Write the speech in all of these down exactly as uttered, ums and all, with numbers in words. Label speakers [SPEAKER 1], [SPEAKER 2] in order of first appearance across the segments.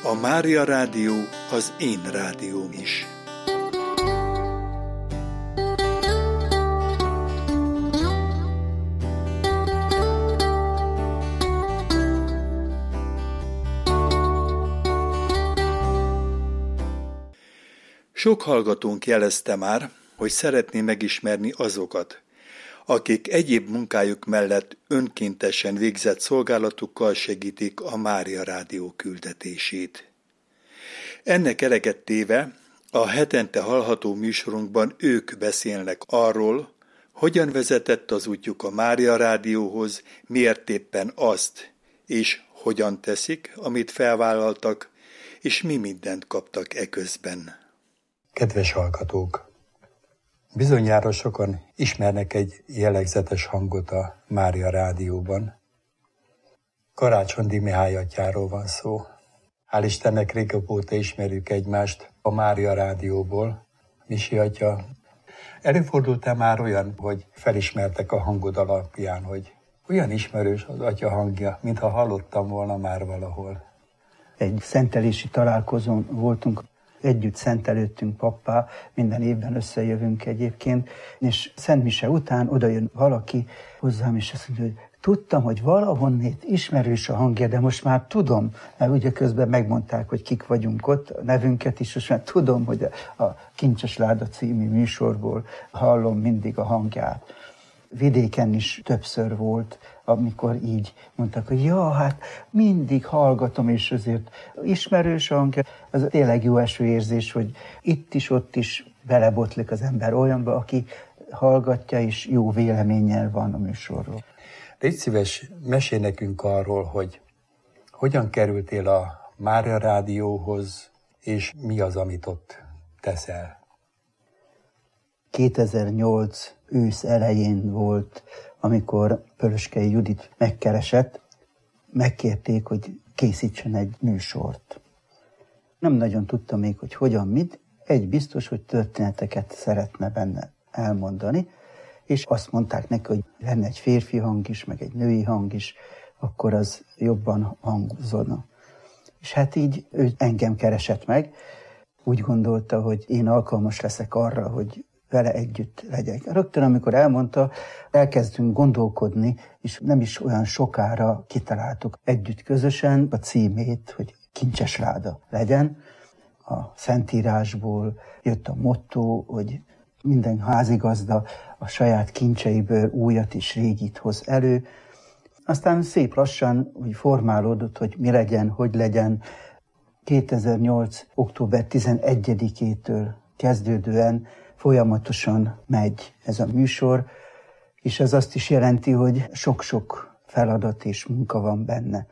[SPEAKER 1] A Mária Rádió az én rádióm is. Sok hallgatónk jelezte már, hogy szeretné megismerni azokat, akik egyéb munkájuk mellett önkéntesen végzett szolgálatukkal segítik a Mária Rádió küldetését. Ennek eleget téve a hetente hallható műsorunkban ők beszélnek arról, hogyan vezetett az útjuk a Mária Rádióhoz, miért éppen azt, és hogyan teszik, amit felvállaltak, és mi mindent kaptak eközben.
[SPEAKER 2] Kedves hallgatók! Bizonyára sokan ismernek egy jellegzetes hangot a Mária Rádióban. Karácsony Mihály atyáról van szó. Hál' Istennek régebb óta ismerjük egymást a Mária Rádióból. Misi atya, előfordult-e már olyan, hogy felismertek a hangod alapján, hogy olyan ismerős az atya hangja, mintha hallottam volna már valahol?
[SPEAKER 3] Egy szentelési találkozón voltunk, együtt szentelődtünk pappá, minden évben összejövünk egyébként, és szentmise után odajön valaki hozzám, és azt mondja, hogy tudtam, hogy valahonnét ismerős a hangja, de most már tudom, mert ugye közben megmondták, hogy kik vagyunk ott, a nevünket is, most már tudom, hogy a Kincses Láda című műsorból hallom mindig a hangját. Vidéken is többször volt, amikor így mondtak, hogy ja, hát mindig hallgatom, és azért ismerős a hangja. Az tényleg jó eső érzés, hogy itt is, ott is belebotlik az ember olyanba, aki hallgatja, és jó véleménnyel van a műsorról.
[SPEAKER 2] Légy szíves, mesélj nekünk arról, hogy hogyan kerültél a Mária Rádióhoz, és mi az, amit ott teszel.
[SPEAKER 3] kétezer-nyolc ősz elején volt, amikor Pölöskei Judit megkeresett, megkérték, hogy készítsen egy műsort. Nem nagyon tudtam még, hogy hogyan, mit. Egy biztos, hogy történeteket szeretne benne elmondani, és azt mondták neki, hogy lenne egy férfi hang is, meg egy női hang is, akkor az jobban hangzódna. És hát így ő engem keresett meg, úgy gondolta, hogy én alkalmas leszek arra, hogy vele együtt legyek. Rögtön, amikor elmondta, elkezdtünk gondolkodni, és nem is olyan sokára kitaláltuk együtt közösen a címét, hogy Kincses Láda legyen. A Szentírásból jött a motto, hogy minden házigazda a saját kincseiből újat és régit hoz elő. Aztán szép lassan úgy formálódott, hogy mi legyen, hogy legyen. kétezer-nyolc. október tizenegyedikétől kezdődően folyamatosan megy ez a műsor, és ez azt is jelenti, hogy sok-sok feladat és munka van benne.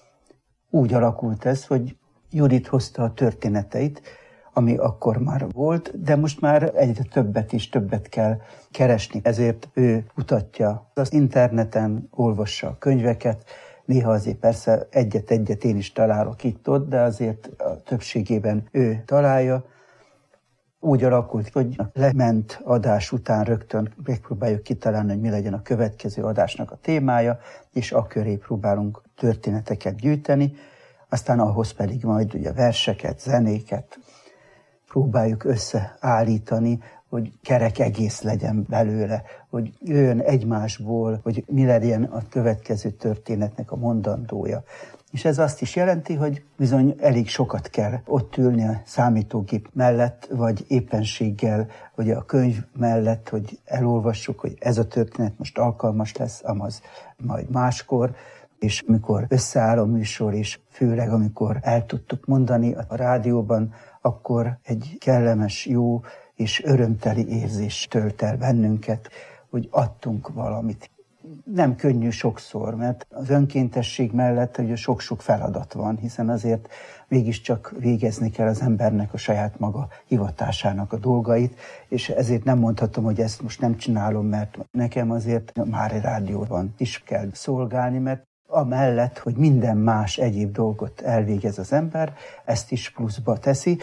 [SPEAKER 3] Úgy alakult ez, hogy Judit hozta a történeteit, ami akkor már volt, de most már egyre többet és többet kell keresni. Ezért ő kutatja az interneten, olvassa a könyveket, néha azért persze egyet-egyet én is találok itt-ott, de azért a többségében ő találja. Úgy alakult, hogy a lement adás után rögtön megpróbáljuk kitalálni, hogy mi legyen a következő adásnak a témája, és a köré próbálunk történeteket gyűjteni, aztán ahhoz pedig majd ugye verseket, zenéket próbáljuk összeállítani, hogy kerek egész legyen belőle, hogy jöjjön egymásból, hogy mi legyen a következő történetnek a mondandója. És ez azt is jelenti, hogy bizony elég sokat kell ott ülni a számítógép mellett, vagy éppenséggel, vagy a könyv mellett, hogy elolvassuk, hogy ez a történet most alkalmas lesz, amaz majd máskor, és mikor összeáll a műsor, és főleg amikor el tudtuk mondani a rádióban, akkor egy kellemes, jó és örömteli érzés tölt el bennünket, hogy adtunk valamit. Nem könnyű sokszor, mert az önkéntesség mellett ugye sok-sok feladat van, hiszen azért mégiscsak végezni kell az embernek a saját maga hivatásának a dolgait, és ezért nem mondhatom, hogy ezt most nem csinálom, mert nekem azért a Mária Rádióban is kell szolgálni, mert amellett, hogy minden más egyéb dolgot elvégez az ember, ezt is pluszba teszi.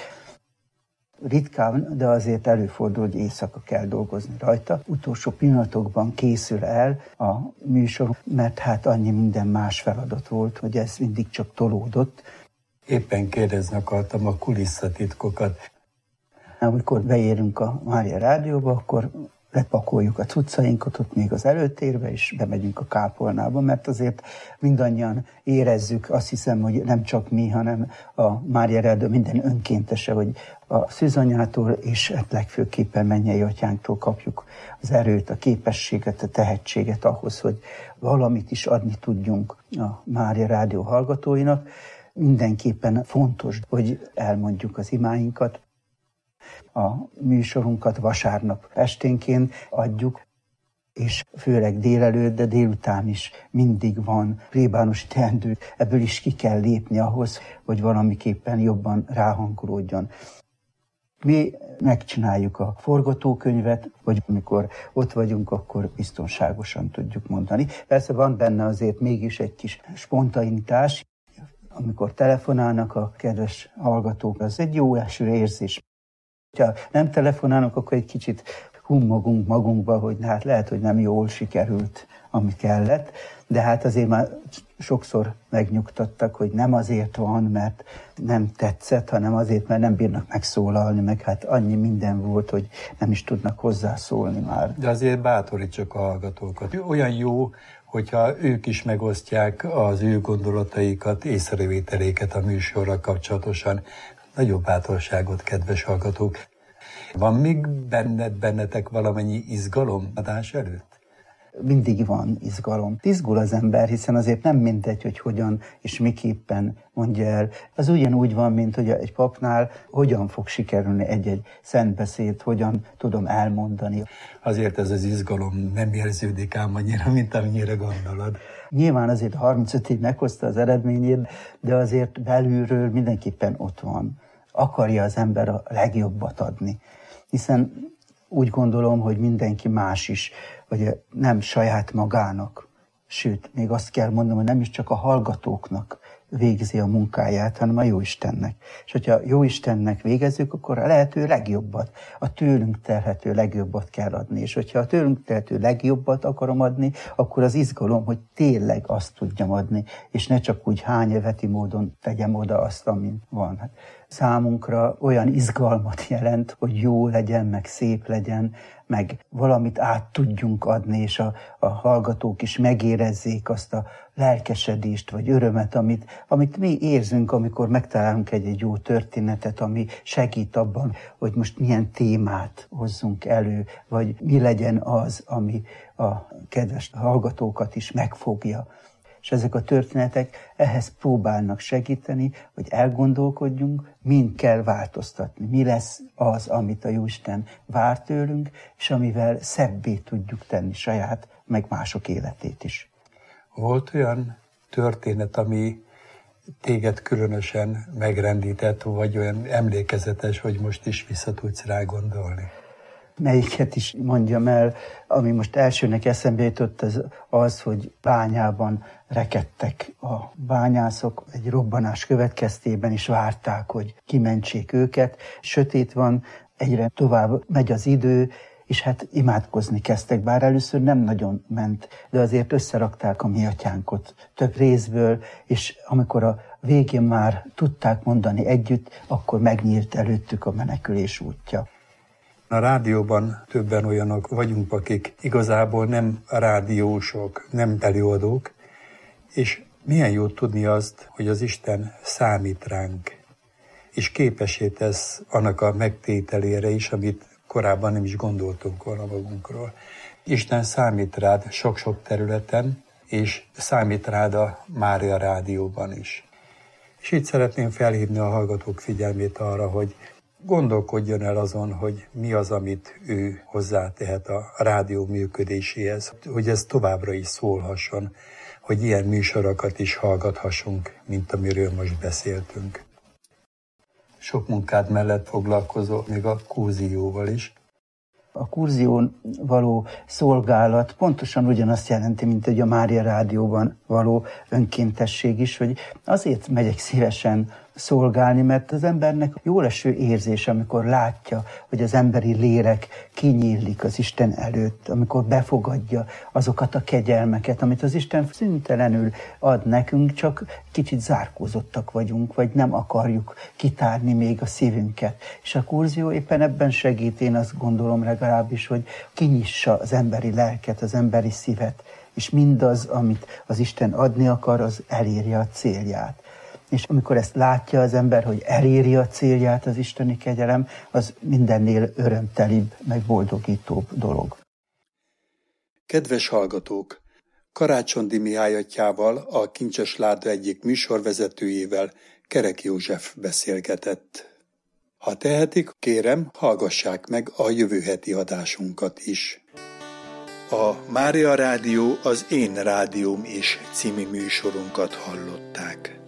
[SPEAKER 3] Ritkán, de azért előfordul, hogy éjszaka kell dolgozni rajta. Utolsó pillanatokban készül el a műsor, mert hát annyi minden más feladat volt, hogy ez mindig csak tolódott.
[SPEAKER 2] Éppen kérdezni akartam a kulisszatitkokat.
[SPEAKER 3] Amikor beérünk a Mária Rádióba, akkor lepakoljuk a cuccainkat ott még az előtérbe, és bemegyünk a kápolnába, mert azért mindannyian érezzük, azt hiszem, hogy nem csak mi, hanem a Mária Rádió minden önkéntese, hogy a szűzanyától és legfőképpen Mennyei Atyánktól kapjuk az erőt, a képességet, a tehetséget ahhoz, hogy valamit is adni tudjunk a Mária Rádió hallgatóinak. Mindenképpen fontos, hogy elmondjuk az imáinkat. A műsorunkat vasárnap esténként adjuk, és főleg délelőtt, de délután is mindig van plébánosi teendő. Ebből is ki kell lépni ahhoz, hogy valamiképpen jobban ráhangolódjon. Mi megcsináljuk a forgatókönyvet, hogy amikor ott vagyunk, akkor biztonságosan tudjuk mondani. Persze van benne azért mégis egy kis spontanitás, amikor telefonálnak a kedves hallgatók, az egy jó első érzés. Ha nem telefonálnak, akkor egy kicsit hummogunk magunkba, hogy hát lehet, hogy nem jól sikerült, ami kellett, de hát azért már sokszor megnyugtattak, hogy nem azért van, mert nem tetszett, hanem azért, mert nem bírnak megszólalni, meg hát annyi minden volt, hogy nem is tudnak hozzászólni már.
[SPEAKER 2] De azért bátorítsak a hallgatókat. Olyan jó, hogyha ők is megosztják az ő gondolataikat, észrevételéket a műsorral kapcsolatosan. Nagyobb bátorságot, kedves hallgatók. Van még benned, bennetek valamennyi izgalom adás előtt?
[SPEAKER 3] Mindig van izgalom. Izgul az ember, hiszen azért nem mindegy, hogy hogyan és miképpen mondja el. Az ugyanúgy van, mint hogy egy papnál hogyan fog sikerülni egy-egy szentbeszéd, hogyan tudom elmondani.
[SPEAKER 2] Azért ez az izgalom nem érződik ám annyira, mint amennyire gondolod.
[SPEAKER 3] Nyilván azért harmincöt év meghozta az eredményét, de azért belülről mindenképpen ott van. Akarja az ember a legjobbat adni. Hiszen úgy gondolom, hogy mindenki más is, vagy nem saját magának. Sőt, még azt kell mondanom, hogy nem is csak a hallgatóknak végzi a munkáját, hanem a Jóistennek. És hogyha Jóistennek végezzük, akkor a lehető legjobbat, a tőlünk telhető legjobbat kell adni. És hogyha a tőlünk telhető legjobbat akarom adni, akkor az izgalom, hogy tényleg azt tudjam adni, és ne csak úgy hányeveti módon tegyem oda azt, amin van. Hát számunkra olyan izgalmat jelent, hogy jó legyen, meg szép legyen, meg valamit át tudjunk adni, és a, a hallgatók is megérezzék azt a lelkesedést, vagy örömet, amit, amit mi érzünk, amikor megtalálunk egy-egy jó történetet, ami segít abban, hogy most milyen témát hozzunk elő, vagy mi legyen az, ami a kedves hallgatókat is megfogja. És ezek a történetek ehhez próbálnak segíteni, hogy elgondolkodjunk, min kell változtatni, mi lesz az, amit a Jóisten vár tőlünk, és amivel szebbé tudjuk tenni saját, meg mások életét is.
[SPEAKER 2] Volt olyan történet, ami téged különösen megrendített, vagy olyan emlékezetes, hogy most is vissza tudsz rá gondolni?
[SPEAKER 3] Melyiket is mondjam el, ami most elsőnek eszembe jutott, az, az, hogy Bányában rekedtek a bányászok. Egy robbanás következtében is várták, hogy kimentsék őket. Sötét van, egyre tovább megy az idő, és hát imádkozni kezdtek, bár először nem nagyon ment, de azért összerakták a mi atyánkot több részből, és amikor a végén már tudták mondani együtt, akkor megnyílt előttük a menekülés útja.
[SPEAKER 2] A rádióban többen olyanok vagyunk, akik igazából nem rádiósok, nem előadók, és milyen jó tudni azt, hogy az Isten számít ránk, és képessé tesz annak a megtételére is, amit korábban nem is gondoltunk volna magunkról. Isten számít rád sok-sok területen, és számít rád a Mária Rádióban is. És itt szeretném felhívni a hallgatók figyelmét arra, hogy gondolkodjon el azon, hogy mi az, amit ő hozzátehet a rádió működéséhez, hogy ez továbbra is szólhasson, hogy ilyen műsorokat is hallgathassunk, mint amiről most beszéltünk. Sok munkád mellett foglalkozol még a kurzióval is.
[SPEAKER 3] A kurzión való szolgálat pontosan ugyanazt jelenti, mint hogy a Mária Rádióban való önkéntesség is, hogy azért megyek szívesen szolgálni, mert az embernek jól eső érzés, amikor látja, hogy az emberi lélek kinyílik az Isten előtt, amikor befogadja azokat a kegyelmeket, amit az Isten szüntelenül ad nekünk, csak kicsit zárkózottak vagyunk, vagy nem akarjuk kitárni még a szívünket. És a kurzió éppen ebben segít, én azt gondolom legalábbis, hogy kinyissa az emberi lelket, az emberi szívet, és mindaz, amit az Isten adni akar, az elérje a célját. És amikor ezt látja az ember, hogy eléri a célját az isteni kegyelem, az mindennél örömtelibb, meg boldogítóbb dolog.
[SPEAKER 1] Kedves hallgatók! Karácsony Mihály atyával, a Kincses Lárda egyik műsorvezetőjével, Kerek József beszélgetett. Ha tehetik, kérem, hallgassák meg a jövő heti adásunkat is. A Mária Rádió az Én Rádióm is című műsorunkat hallották.